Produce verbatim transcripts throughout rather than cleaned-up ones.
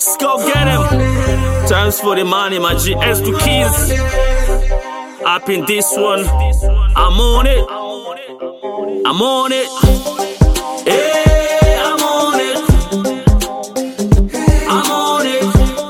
Let's go get him. Times for the money, my G S to keys. Up in this one, I'm on it. I'm on it. Hey, I'm on it. I'm on it.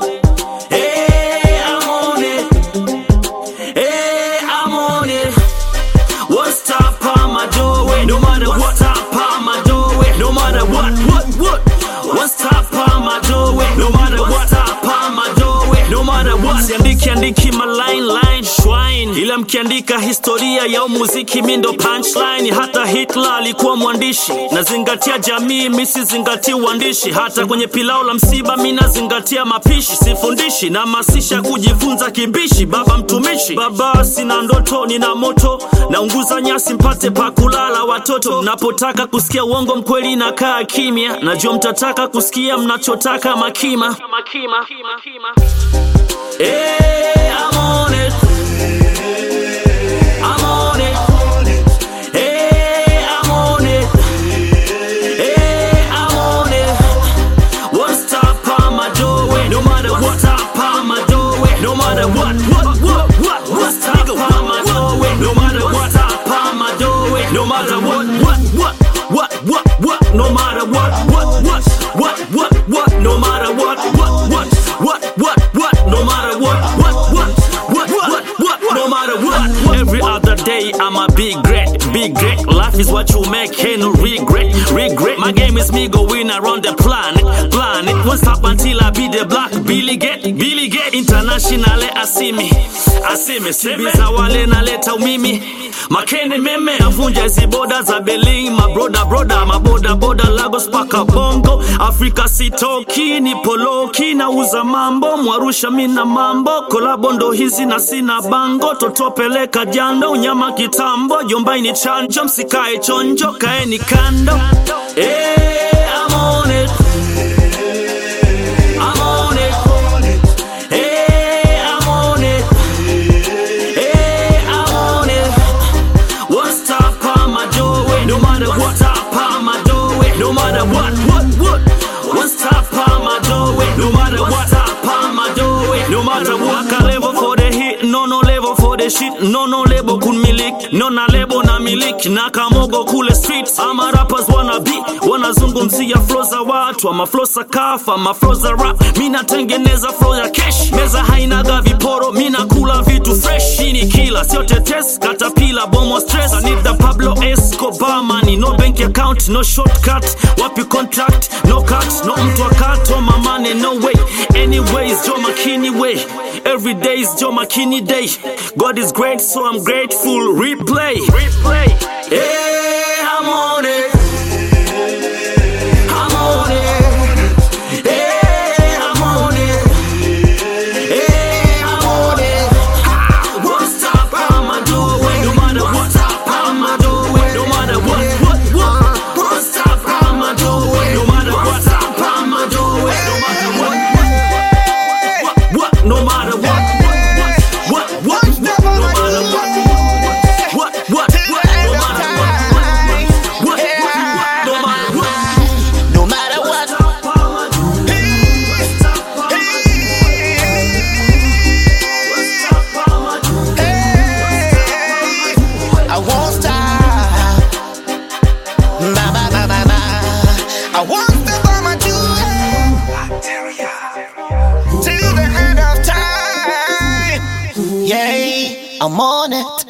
Hey, I'm on it. Hey, I'm on it. What's top on my doorway? No matter what top on my doorway. No matter what, what, what. What's top on my doorway? No matter what top on my doorway. No matter what. Siandiki andiki my line line shrine. Ila mkiandika historia ya muziki mindo punchline. Hata Hitler alikuwa mwandishi. Nazingatia jamii misi zingatia uandishi. Hata kwenye pilao la msiba mina zingatia mapishi. Sifundishi na masisha kujifunza kibishi. Baba mtumishi, baba sina ndoto nina moto. Naunguza nyasi mpate pa kulala watoto. Mnapotaka kusikia uongo mkweli nakaa kimya. Najua mtataka kusikia mnachotaka makima. Makima. Hey, I'm on it. I'm on it. Hey, I'm on it. Hey, I'm on it. What's top on my doorway? No matter what top on my doorway. No matter what, what, what, what. What's top on my doorway? No matter what top on my doorway. No matter what, what, what, what, what, what. No matter what, what, what, what, what, what. No matter what, what, what, what, what, what. No matter what, what, what, what, what, what. No matter what. Every other day I'm a big great, big great. Life is what you make, hey no regret, regret. My game is me going around the planet, planet. Won't stop until I be the black Billy Get, Billy Get. International asimi, asimi. Sibiza wale naleta umimi. Makeni meme avunja hizi boda za Berlin. My brother, brother, my boda, boda Lagos paka Bongo. Afrika sitoki, ni poloki. Na uza mambo, mwarusha mina mambo. Kolabo ndo hizi na sina bango. Totopeleka jando, unyama kitambo. Jombai ni chanjo, msikae chonjo. Kaeni kando. Hey, I'm on it. I'm on it. Hey, I'm on it. Hey, I'm on it. What's top on my doorway? No matter what top on my doorway. No matter what, what, what. What's top on my doorway? No matter what top on my doorway. No matter what. Waka level for the hit, no no level for the shit. No no label kun milik, no na label na milik. Na kamogo kule streets. Ama rappers wanna be, wanna zungumzia flow za watu. Ama flow za kafa, ama flow za rap. Mina tengeneza flow ya cash. Meza hainaga viporo, mina kula vitu fresh. Hini kila, sio tetes, katapila, bomo stress. I need the Pablo Escobar money. No bank account, no shortcut. Wapi contract, no cut. No mtu wakato, my money, no way. Anyways, Joe McKinney way. Every day is Joe McKinney day. God is great, so I'm grateful. Replay, replay. Hey, I'm on it. I'm on it. Hey, I'm on it. Hey, I'm on it. What's top on my doorway? No matter what top on my doorway. No matter what, what, what. What's top on my doorway? No matter what top on my doorway. No matter what, what, what, what. No matter what, what, what, what. No matter what, what, what, what. No matter what, what, what. No matter what. No matter what. I won't stop. Ba ba ba ba ba. I won't stop on my journey till the end of time. Yeah, I'm on it.